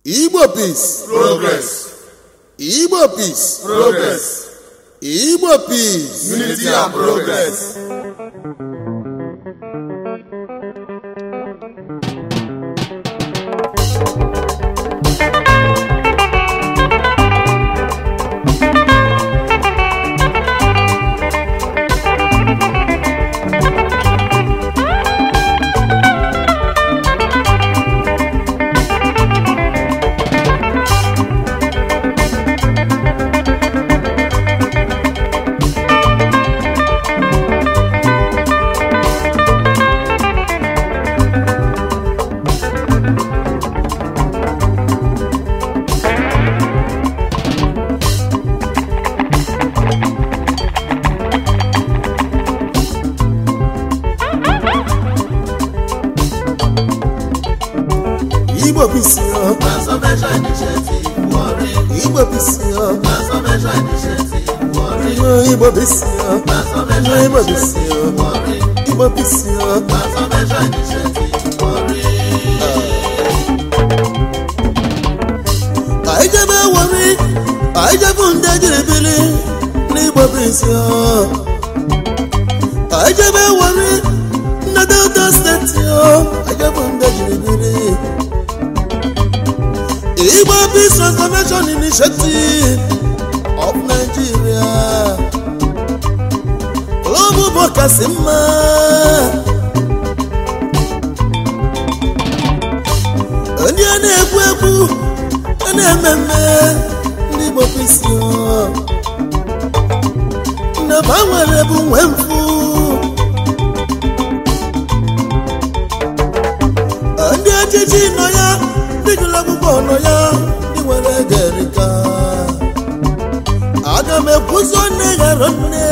Igbo peace, progress. Igbo peace, Progress. Igbo peace. Unity and progress. Igbo peace, Transformation initiative. Worry. Igbo peace, Transformation initiative. Worry. Igbo peace, Transformation Igbo peace, initiative. Worry. Igbo peace. Transformation initiative. Worry. I jebe worry, I jebe ndejiribili n'Igbo peace. I jebe worry, na Delta State, I jebe ndejiribili. Igbo Peace Transformation Initiative of Nigeria. Lobu Bokasima. Ndị a na-ekwu ekwu, a na-ememme ndị Igbo Peace. Na banwere bụ nwe mfu. Ndị ọchịchị nọ ya. Dịgụla akwụkwọ ọnọ ya ndị nwere gerika. Aga m ekwuzo nne ghara nne.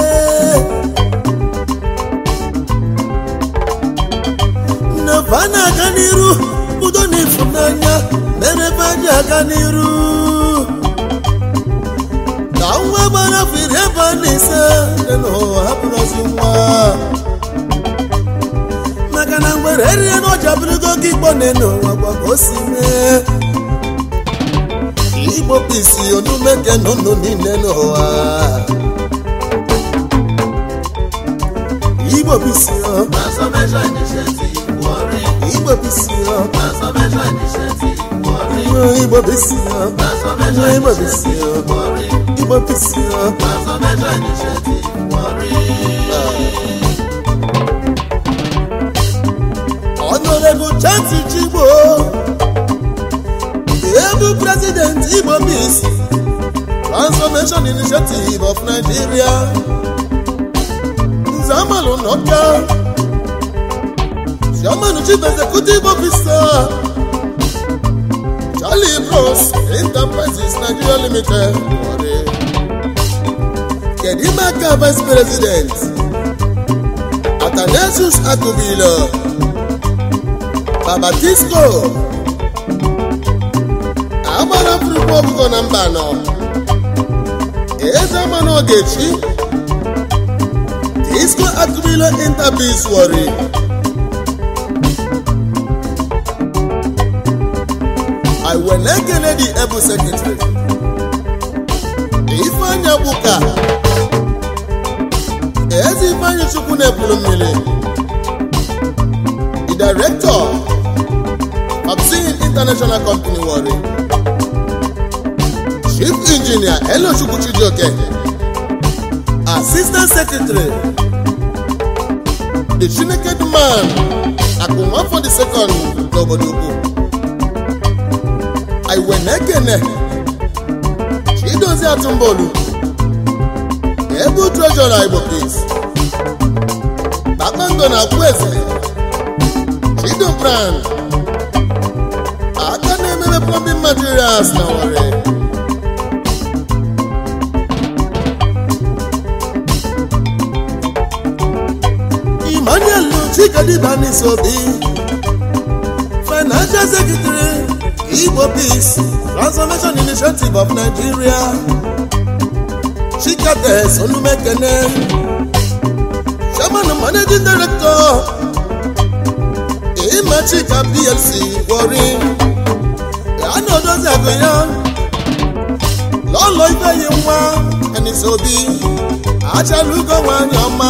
Nnefa na-aga n'iru udo na ịfụnanya mere ebe anyị aga n'iru. Ka nwa gbara afọ iri ebe a na-ise dị n'ụwa hapụrụzi nwa. Maka na mgbere erie n'ọja bụrụgo gị Igbo n'ụwa gwa ka o si mee. Igbo peace onumeke n'ụnụ niile n'ụwa. Igbo peace, Transformation initiative. Worry. Igbo peace, Transformation initiative. Worry. Igbo peace, Transformation Igbo peace, initiative. Worry. Igbo peace. Transformation initiative. Worry. Honorable Chanti Chigbo, the President Igbo Peace Transformation Initiative of Nigeria. Nzamalu Noka, Chairman Chief Executive Officer, Charlie Bros Enterprises Nigeria Limited. Kedimaka Vice President, Athanasius Akubilo, Babatisco Agbara Afrika ọbụgo na mba anọ. Eze Amano Ogechi Disco Akubilo Interpeace Warri. I will ekele the Ebu Secretary Ifeanyi Abuka Eze Ifeanyi Chukwu na-ebulu mmiri. The Director Obsidian International Company Warri. Chief Engineer Elo Chukwuchijoke. Assistant Secretary the Chineke Man Akunwa for the second n'obodo. I wenekene Chidozie Atumbolu Ebu Treasurer Igbo Peace. Bakpando na Kweze Chido Brand aka na-emebe plumbing materials na Warri. Emmanuel Chikadibanis Obi, Financial Secretary Igbo Peace Transformation Initiative of Nigeria. Chikades Olumekene, Chairman and Managing Director Imachika PLC Warri. Dano dozi agụ ya lọlọ ife yi nwa Anisobi achala ugo nwanyị ọma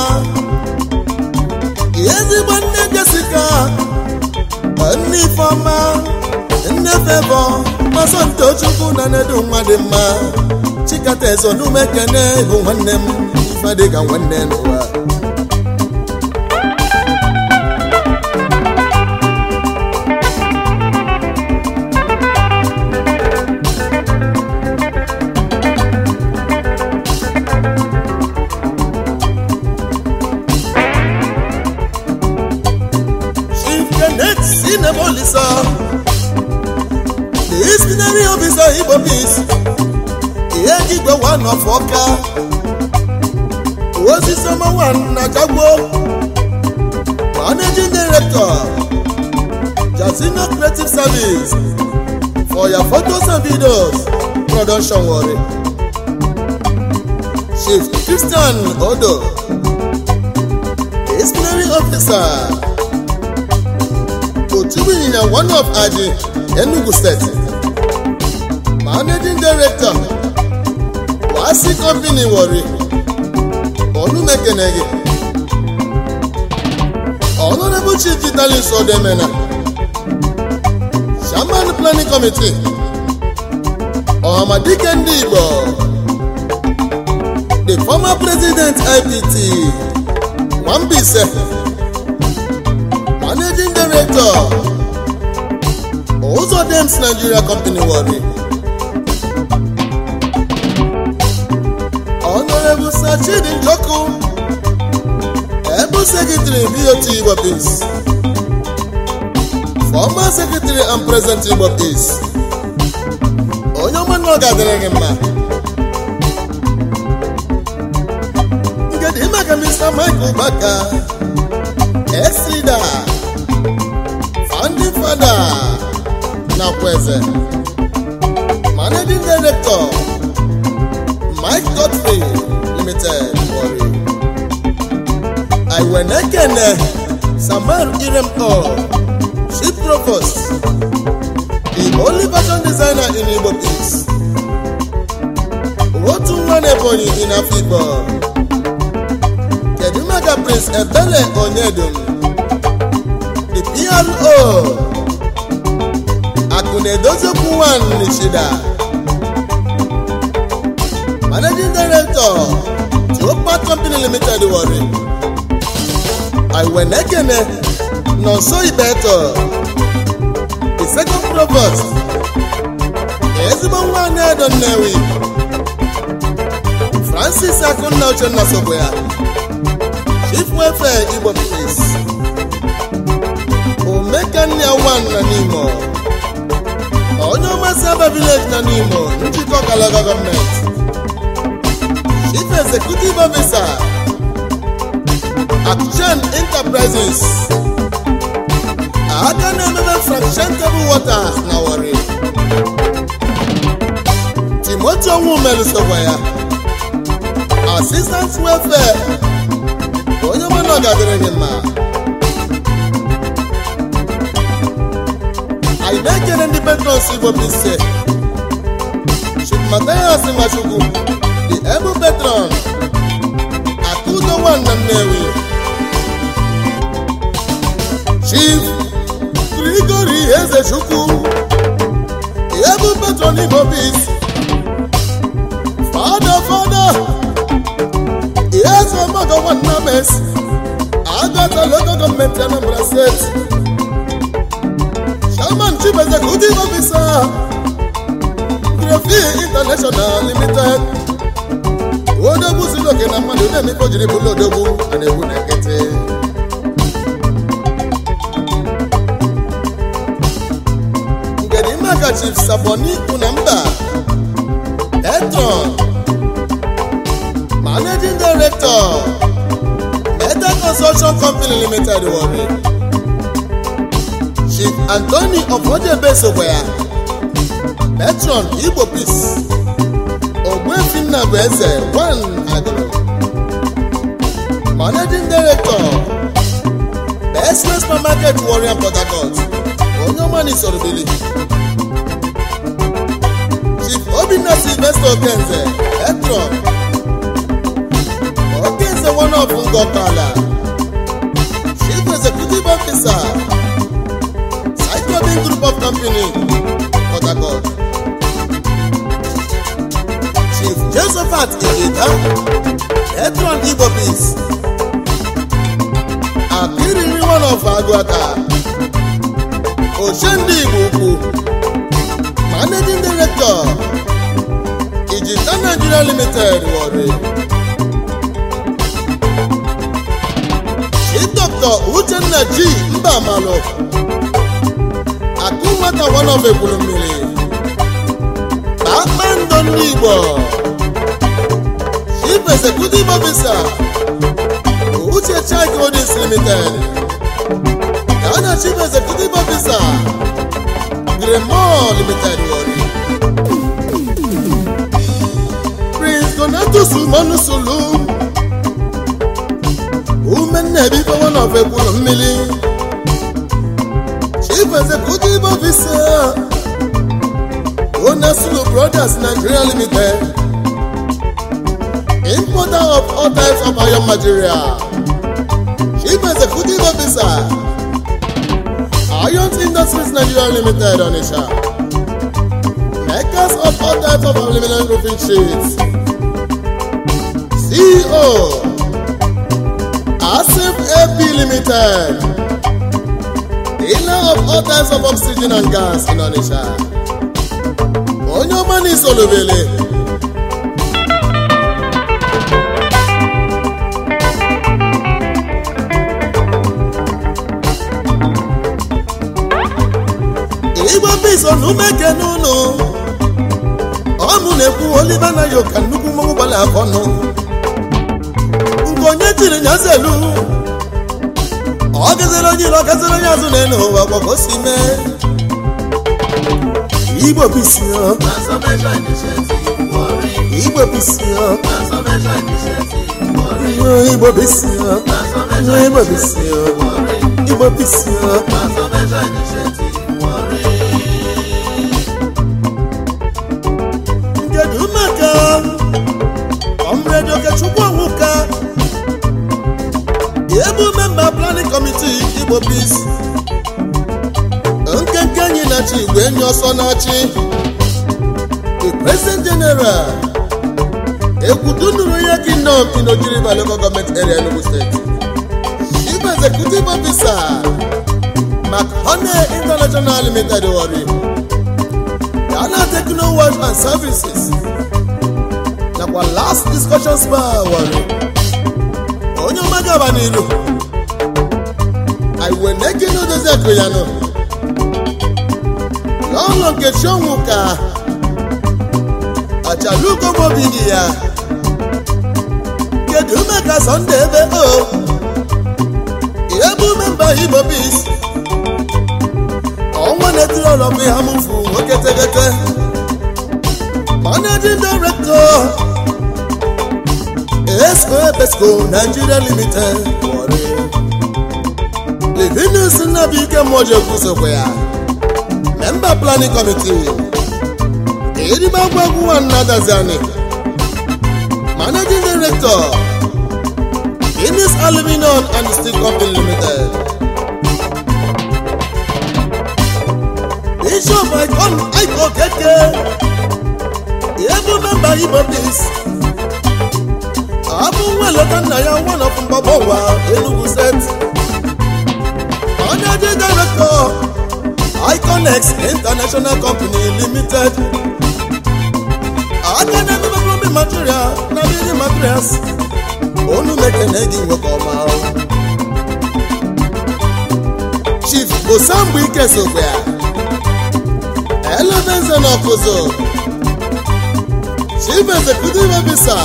ezigbo nne Jessica nne Ifeọma nne Favour Masọnto Chukwu na Nedu nwa dị mma Chikata Ezonume Kene bụ nwanne m ife dịka nwanne n'ụwa Olisa, the disciplinary officer Igbo Peace, Igbo one of Oka, Osisama one Najagbo, Managing Director, Jasino Creative Service, for your photos and videos, production worry. Chief Christian Odo, the disciplinary officer. Otubinyina one of Aji Enugu State, Managing Director, Wasi Company Worry, Onumekenege, Honorable Chief Vitalis Odemena, Shaman Planning Committee, Ohamadike Ndibo, the former President IPT, Wambise, Managing Director, Ozo Dems Nigeria Company Worry, Honorable Sachidi Njoku, Able Secretary BOT Igbo Peace, former Secretary and President Igbo Peace, Onyoman Nogaderema, Ngedimaka Mr. Michael Baka, Ex-Leader, Founding Father, Nakweze, Managing Director, Mike Godfrey Limited, Worry. Iwenekene, Samar Iremko, Chief Provost, the only fashion designer in Igbo Peace. Wotu Nwanebonyi in Afibo, Kedumaga Prince Ebele Onyedum, the PRO, Akunedozoku One Nishida, Managing Director, Topa Company Limited Worry. Iwenekene, Nonso Ibeto, the second provost, Ezimo Nwane Donnewi, Francis Akuna Nasoboya, Chief Welfare Igbo Peace, Omekania One Nanimo, Onyoma Saba Village Nanimo, Njiko Kalaga Government, Chief Executive Officer, Action Enterprises, Aganeme Fraction Table Waters Nawari, Timothy Women Soboya, Assistant Welfare, Onyoma Nogaderema. I make an independence Igbo Peace. Chief Matthias Imashugu, the able patron, Akudo One Nanewi, Chief Gregory Ezeshuku, the able patron Igbo Peace. Father, yes, I'm not one numbers. I got a local government and I'm State. Shaman Chief Executive Officer, Grafi International Limited. Odobu Siloke na mmadụ na-eme ka o jiri bụrụ odogwu a na-egbu na nkịtị. Ngedimaka Chief Saboni Unamba, Etron, Managing Director, Meta Construction Company Limited Worry. Chief Anthony Ofojebe Soboya, Patron Igbo Peace, Ogwefinna Beze One Agro, Managing Director, Best Supermarket Warrior Port Harcourt, Onyomani Sorobili, Sylvester Okenze, Etron, Okenze one of Ngokala, Chief Executive Officer, Cyclobin Group of Company, Port Harcourt, Chief Josephat Igita, Etron Igbo Peace, Akiri one of Aguata, Oshendi Ibuku, Managing Director, Ijita Nigeria Limited, Warri. Chief Dr. Uchenna G. Mbamalo, Akumata one of Ebulumili, Batman Don Igbo, Chief Executive Officer, Uche Chai Holdings Limited, Ghana Chief Executive Officer, Gremor Limited, Warri. Prince Donatus Manusulu, Women Navy for one of Ebulumili, Chief Executive Officer, Onasulu Brothers Nigeria Limited, importer of all types of iron material, Chief Executive Officer, Iron Industries Nigeria Limited, Onisha, makers of all types of aluminum roofing sheets, CEO, Asif AP Limited, dealer of all types of oxygen and gas in Onisha, Onyomani Solubele, Igbo Peace Onumeke Nuno, Omuneku Oliver na Yoka Nuku Mobala Akono, Nkonye Chiri Nyazelu, Ogazelo Nilo Gazelo Yazuneno, Wakosime, Igbo Peace, Igbo Peace, Igbo Peace, Igbo Peace, Igbo Peace, Comrade Okechukwu Nwuka, Ebu Member Planning Committee, Igbo Peace, Nkenkenyi Nachi Igwenyo Sonachi, the President General, Ekudunuru Kingdom in Ogiriba Local Government Area, Enugu State, Chief Executive Officer, McHoney International Limited, Warri, Ghana Techno Work and Services. Our last discussion spar, Warri. Onyo Magabanilu. I will make you know the Zekuyano. Long get Shonguka. Achaluko Mobigia. Get you make us on the oh. Ebu member Igbo Peace. On one of the Hamufu, Okete. Managing Director. Esco Nigeria Limited, Warri. Livinus Nabika Mojo Kusokwea, Member Planning Committee, Ediba Bagu and Nadazani, Managing Director, Guinness Aluminum and Steel Company Limited, Bishop Icon Aiko Keke, Ebu Member Igbo Peace. Abu Welokana, one of Mbabawa, Enugu State. Managing Director, Iconex International Company Limited. Academy of Material, Navigation Materials. Onumeke Negi Wokoma. Chief Osambu Kesogwea. Eleven Zenokozo. Chief Executive Officer.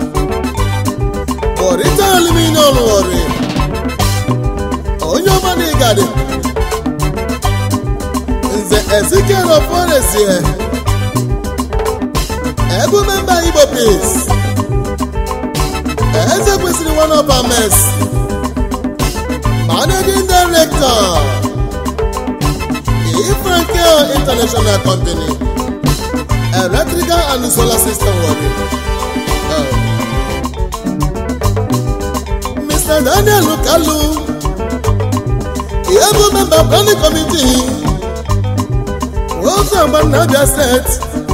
Orita Aluminum, Warri. Onyomani Gadi. Nze Ezekiel of Forest here. Ebu Member Igbo Peace. Ezekwesiri one of our mess. Managing Director. Ifrankel International Company. electrical and solar system worry. Mr. Daniel Kalu, Able member planning committee, also Abia State,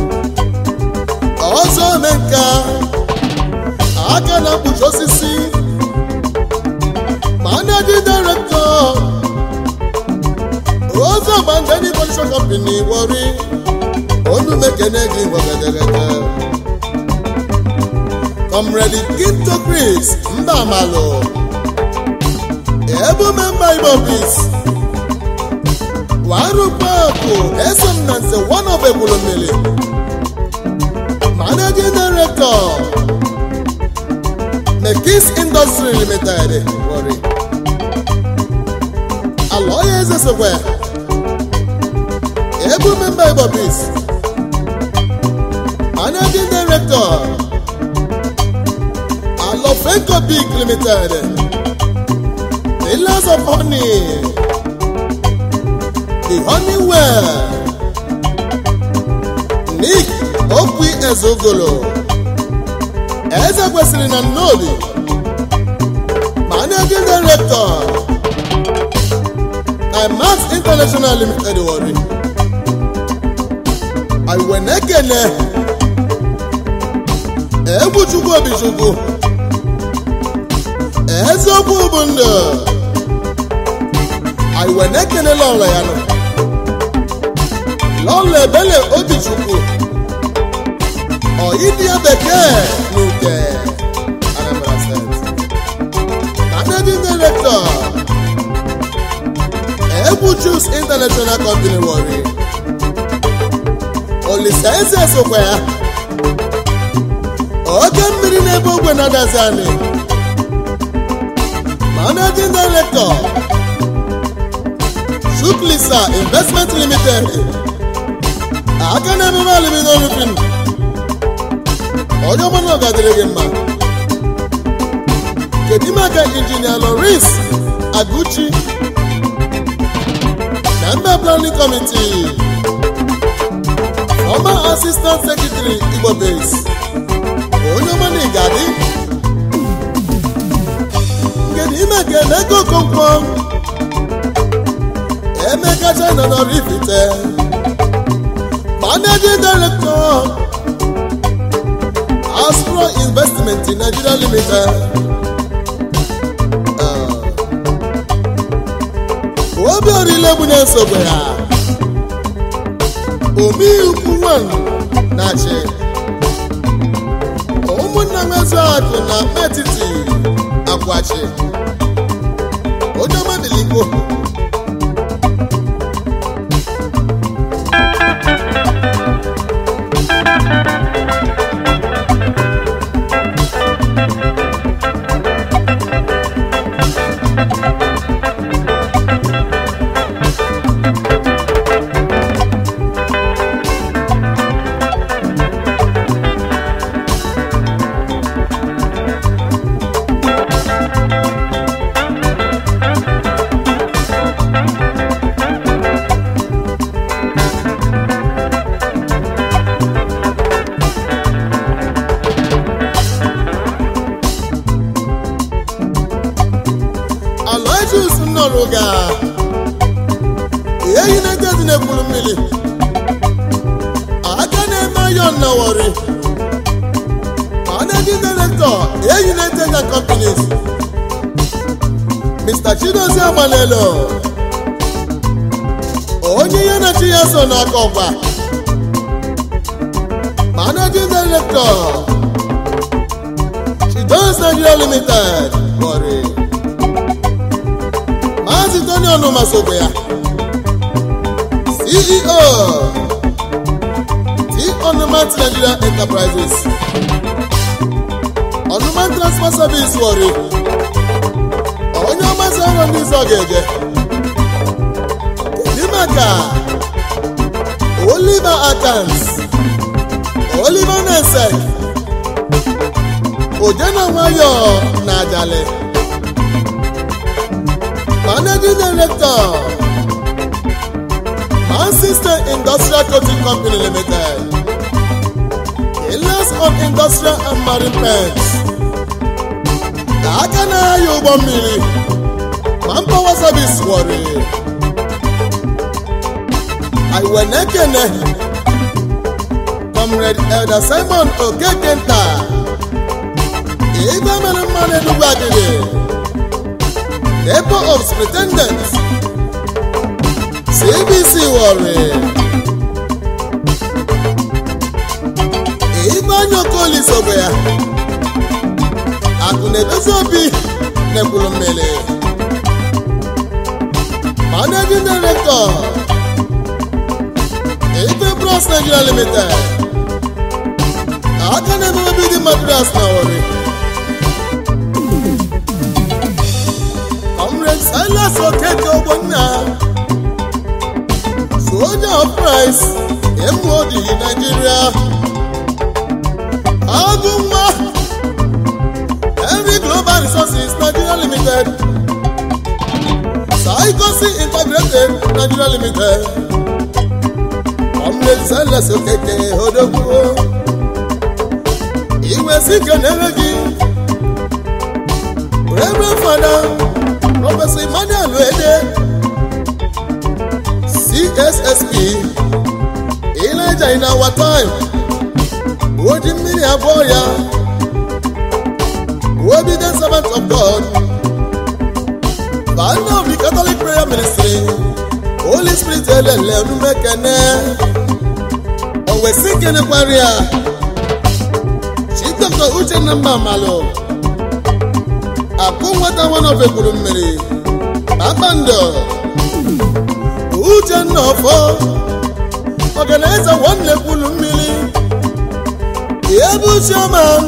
also Menka, Akana Puchosisi, managing director, also Bandani Construction Company, worry, Onu Mekenegi, Comrade Kinto Chris, Mbamalo, Able member Ibobis, Waru Paku, Esam Nancy, one of Ebulomili, managing director, Mekis Industry Limited, worry. Alloy is a software. Able member Ibobis, managing director, Alofenko Big Limited, Pillars of Honey, The Honeywell, Nick Okwi Ezogolo, Eza Weslina Nodi, Managing Director, IMAX International Limited, worry. I went again, Ebuchugo Bichugo, Ezobubunda. I went again along Layano. Lole Bele Obichuku. Or India Beke, Nuke, Anambra State. Managing Director, Ebuchus International Company, worry. Only senses of where. Ogan Mirinebo Gwenadazani. Managing Director, Shuklisa Investment Limited. Akana Mama Limited. Oyo Mono Gadregema. Kedimaka Engineer Lawrence Aguchi. Member Planning Committee. Former Assistant Secretary Igbo Base. Oyo Mani Gadi. Kedimaka Nego Kompong. Emeka China no Rifite. Managing Director, Astro Investment in Nigeria Limited. Obi Orilebune Sobea. Omi Ukuwan Nache. Omuna Mezato na Metiti Akwache. Ojama Diliko. United in a full million. I can't imagine no worry. Managing Director, United Companies, Mr. Chidozie Manelo. Onye Yanachi Yaso Nakoba. Managing Director, Chidozie Nigeria Limited. Worry. Mazitono no Masobea. CEO Onuman Nigeria Enterprises. Onuman Transfer Service worry. Onyo Masaro Nizogeje. Limaka Oliver Akans. Oliver Nesek. Ojana Wayo Najale. Managing Director, Manchester Industrial Coating Company Limited. Industrial and Marine Pens aka na-aya ụgbọ mmiri Manpower Service Warri Iwenekene Comrade Elder Simon Okekenta Igwe mere mmanụ Enugu Agidi Depot of Superintendents CBC Warri Igwe Anyokoli Soboya Akunedozi Obi Nekwulu Mmiri Managing Director Igwe Bros Nigeria Limited aka na-eme Bidi Madras na Warri Comrade Silas Okeke Ogbonna Soldier of Christ MOD Nigeria Agụnwa Every Global Resources Nigeria Limited Psychosi Integrated Nigeria Limited Comrade Silas Okeke Odogwu Iwe Sike Neregi Reverend Father Professor Emmanuel Wede CSSP Elijah in our time Oji mmiri abụọ ya Obedient servant of God Founder of the Catholic Prayer Ministry Holy Spirit elele onumekene Owe Sikene Kwaria Chief Dr. Uchenna Mmamalo Akunwata one of Ekwulu Mmiri Abando Uchenna Ofo Organizer one Ekwulu Mmiri Ebu Chairman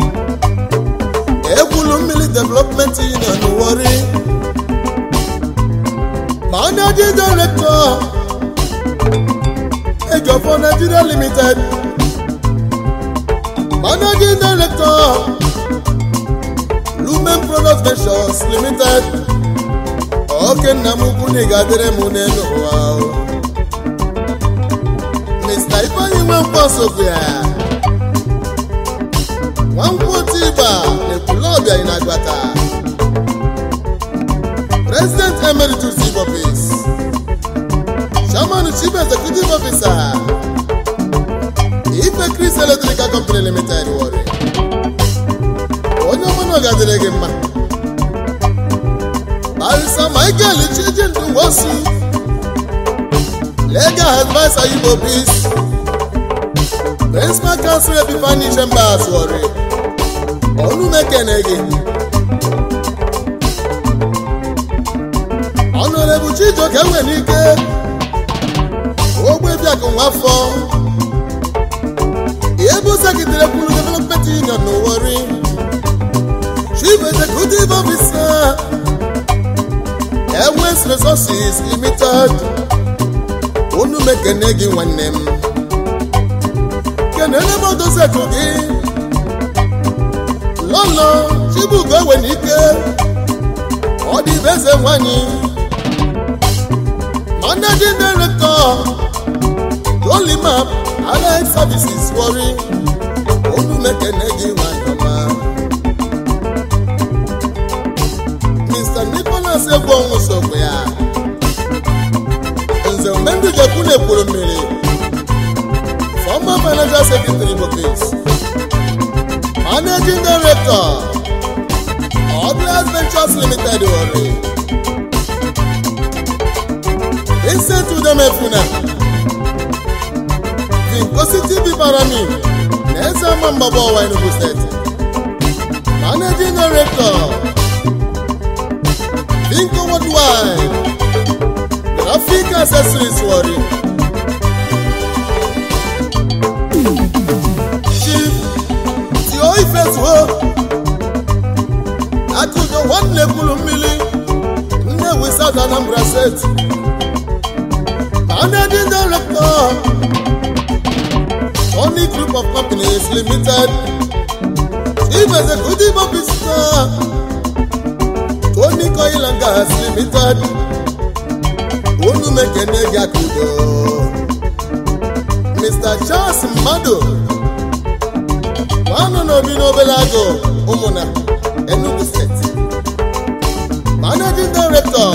Ekwulu Mmiri Development Union Warri Managing Director Ejofo Nigeria Limited Managing Director Lumen Products Ventures Limited Oke Namukwu Nigadere Muneno Wow Mr. Ifeanyi Nwankwo-Sofia Nwankwo-Tiba Ekwulobia Inagbata President Emeritus Igbo Peace Chairman Chief Executive Officer Ife Chris Electrical Company Limited Warri Onye ọmụnụ gadere gị mma Barrister Michael Chijindu Nwosu Legal Advisor Igbo Peace Principal Counsel Epifani Chambers Warri Onumekene gị Honorable Chijoke Enwenike Ogbebiaku Nwafọ Ebu Secretary Ekwulu Development Union no Warri Chief Executive Officer Airways Resources Limited Onumekene gị nwanne m Kenele Modoseku gị Lolo Chibugo Enwenike Odibeze Nwanyi Managing Director Jolimap Allied Services Warri Onumekene gị nwanyọma Mr. Nicholas Egwonwu Sokwea Nze Mmendu Jekwu Ekwulu Mmiri Former Financial Secretary Igbo Peace Managing Director Oblas Ventures Limited Warri Vincent Udemefuna Vincosity Bibarami Neza Mambabo wa Enugu State Managing Director Vinco Worldwide Graphic Accessories Warri Chief Tio Ifezuo Akudo one Ekwulu Mmiri Nnewi South Anambra State Managing Director Tony Group of Companies Limited Chief Executive Officer Tony Oil and Gas Limited Onumekene gị Akudo Mr. Charles Mmadu nwanụ n'obi n'obere agụ ụmụna Enugu steeti. Managing Director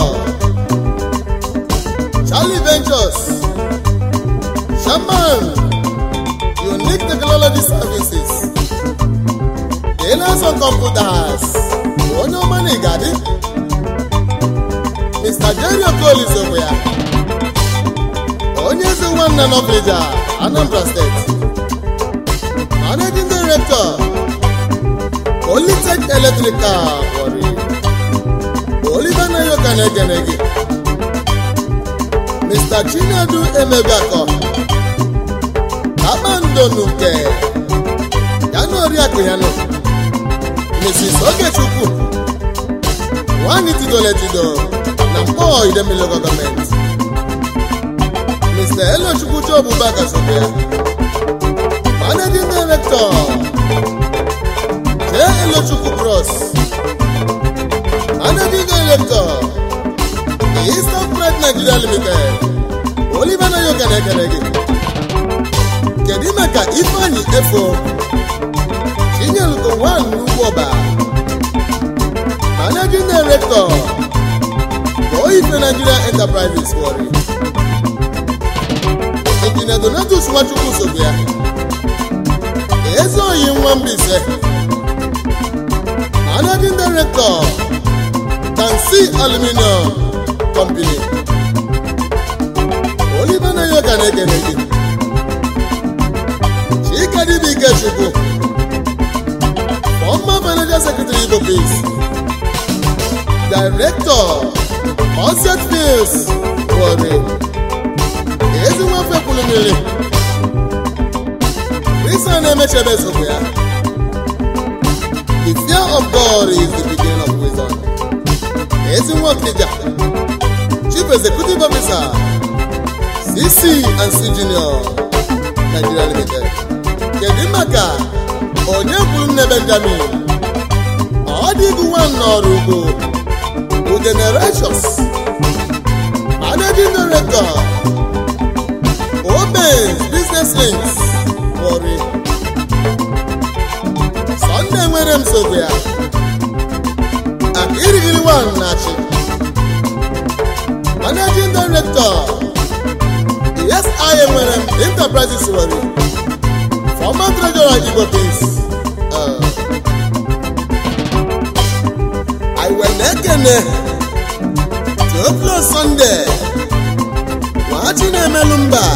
Charlie Ventures, Shaman Unique Technology Services, Dealers on Computers, onye ọma na igadi Mr. Jerry Okoli Soboya, onye ezi nwanna Nọbrija, Anambra State. Managing Director Polytech Electrical Warri, Oliver Nayoka na-egenegi. Mr. Chinedu Emegako, Amando Nuke, Yano Riakuyano, Mrs. Ogechukwu, Wanitido Letido, Nampo Idemilo Government, Mr. Elo Chukwucho Bubaka Sophia, Managing Director, J. Elo Chukwu Cross, Managing Director, Eastern Pride Nigeria Limited, Oliver Nayoka na-ekenegi. Kedu maka Ifeanyi Efo, Chinyelugo Nwan Ugwoba, Managing Director, Oife Nigeria Enterprises Warri, Engineer Donatus Nwachukwu Soboya, Ezeoyi Nwambise, Managing Director, Tansi Aluminium Company, Oliver Nayoka na-ekenegi. Chikadibike Chukwu, former Manager Secretary Igbo Peace, Director, Onset Fields Warri, Ezinwafe Kwulumili, Christian Emechebe Soboya. The fear of God is the beginning of wisdom. Ezinwakija, Chief Executive Officer, CC and C Junior Nigeria Limited. Kedu maka onye kwuru nne Benjamin, ọ dịghị nwa n'ọrụ ugbo Generations, Managing Director, Omen's Business Links Warri, Sunday nwere Soboya, Akirigiri One Nachi, Managing Director, ESI nwere Enterprises Warri, former Treasurer Igbo Peace. I will nekene Theophilus Sunday, Wachine Melumba,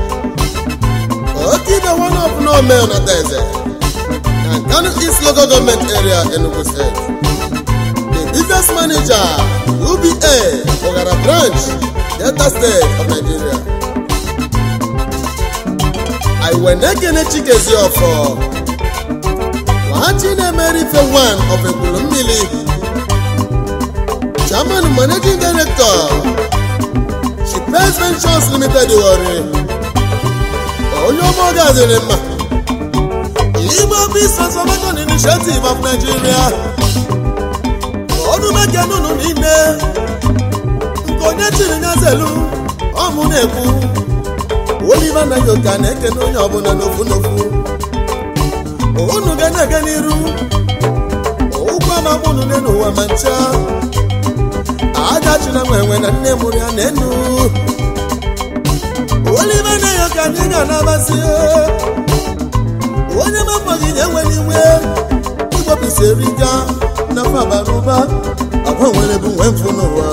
Okibe one of no male Nateze, and Kano East Local Government Area Enugu State. The Business Manager, UBA, Ogara Branch, Delta State of Nigeria. I will nekene Chikezi Ofo, Wachine Merife one of Ekulumili, Chairman Managing Director, Shipes Ventures Limited Warri, Onyomo Gazerema, Igbo Peace Transformation Initiative of Nigeria, Onumekenu Nine, Nkonye Chinyazelu, Omuneku, Oliver Nayoka na-ekene onye ọbụla n'ofu n'ofu. Unu ga-aga n'iru, ụkwa ma unu n'ụwa ma ncha. Agachi na nwenwe na nne mụrụ ya n'enu. Oliver Nayoka anyị ga-anabasị. Onye mafọghị na-enwe n'iwe. Igbo Peace erika na fabara ụba. Agwa nwere bụ nwe mfu n'ụwa.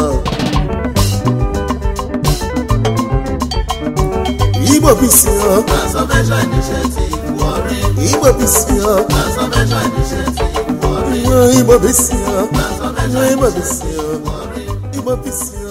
Igbo Peace Transformation Initiative Warri, Igbo Peace Transformation Initiative Warri, Igbo Peace Transformation Igbo Initiative Peace Warri. Igbo Peace